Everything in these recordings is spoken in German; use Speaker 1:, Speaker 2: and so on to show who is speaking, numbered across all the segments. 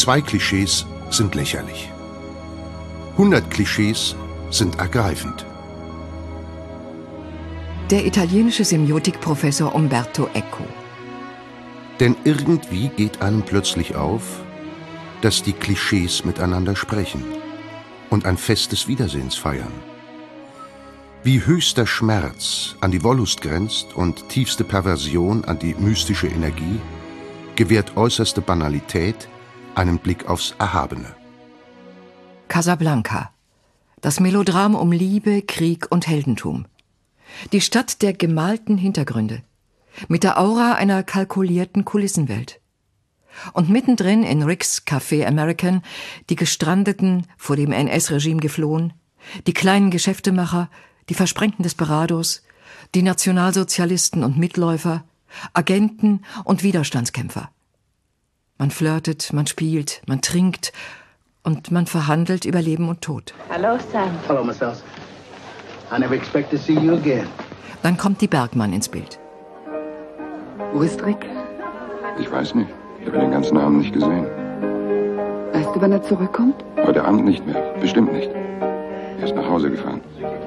Speaker 1: 2 Klischees sind lächerlich. 100 Klischees sind ergreifend.
Speaker 2: Der italienische Semiotikprofessor Umberto Eco.
Speaker 1: Denn irgendwie geht einem plötzlich auf, dass die Klischees miteinander sprechen und ein Fest des Wiedersehens feiern. Wie höchster Schmerz an die Wollust grenzt und tiefste Perversion an die mystische Energie, gewährt äußerste Banalität einen Blick aufs Erhabene.
Speaker 2: Casablanca. Das Melodram um Liebe, Krieg und Heldentum. Die Stadt der gemalten Hintergründe. Mit der Aura einer kalkulierten Kulissenwelt. Und mittendrin in Ricks Café American die Gestrandeten, vor dem NS-Regime geflohen, die kleinen Geschäftemacher, die versprengten Desperados, die Nationalsozialisten und Mitläufer, Agenten und Widerstandskämpfer. Man flirtet, man spielt, man trinkt und man verhandelt über Leben und Tod.
Speaker 3: Hallo, Sam.
Speaker 4: Hello, Miss Elsa. I never expect to see you again.
Speaker 2: Dann kommt die Bergmann ins Bild.
Speaker 5: Wo ist Rick?
Speaker 6: Ich weiß nicht. Ich habe den ganzen Abend nicht gesehen.
Speaker 5: Weißt du, wann er zurückkommt?
Speaker 6: Heute Abend nicht mehr. Bestimmt nicht. Er ist nach Hause gefahren.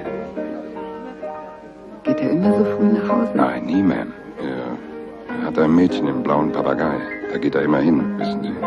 Speaker 5: Geht er immer so früh nach Hause?
Speaker 6: Nein, nie, Ma'am. Er hat ein Mädchen im blauen Papagei. Da geht er immer hin, wissen Sie.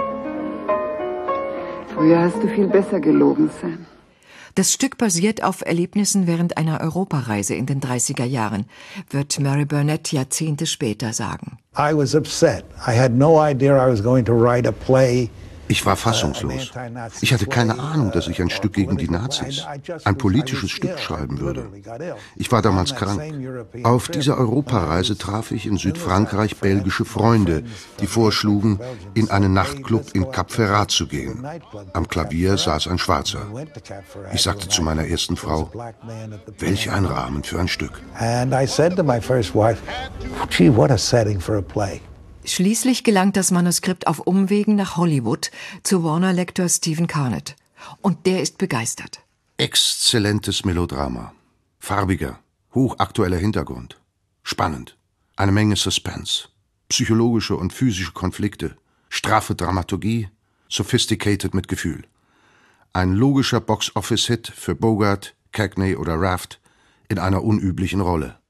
Speaker 5: Früher hast du viel besser gelogen, Sam.
Speaker 2: Das Stück basiert auf Erlebnissen während einer Europareise in den 30er Jahren, wird Mary Burnett Jahrzehnte später sagen.
Speaker 7: I was upset. I had no idea I was going to write a play.
Speaker 1: Ich war fassungslos. Ich hatte keine Ahnung, dass ich ein Stück gegen die Nazis, ein politisches Stück schreiben würde. Ich war damals krank. Auf dieser Europareise traf ich in Südfrankreich belgische Freunde, die vorschlugen, in einen Nachtclub in Cap Ferrat zu gehen. Am Klavier saß ein Schwarzer. Ich sagte zu meiner ersten Frau, welch ein Rahmen für ein Stück.
Speaker 7: And I said to my first wife, gee, what a setting for a play.
Speaker 2: Schließlich gelangt das Manuskript auf Umwegen nach Hollywood zu Warner-Lektor Stephen Carnett. Und der ist begeistert.
Speaker 1: Exzellentes Melodrama. Farbiger, hochaktueller Hintergrund. Spannend. Eine Menge Suspense. Psychologische und physische Konflikte. Straffe Dramaturgie. Sophisticated mit Gefühl. Ein logischer Box-Office-Hit für Bogart, Cagney oder Raft in einer unüblichen Rolle.